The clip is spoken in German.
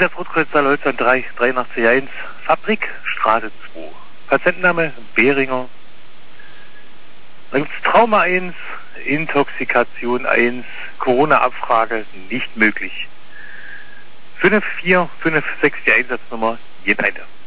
Einsatz Rotkreuzzahl Holstein 3, 831, Fabrik, Straße 2. Patientenname Behringer. Dann gibt's Trauma 1, Intoxikation 1, Corona-Abfrage nicht möglich. 5456 die Einsatznummer, jede eine.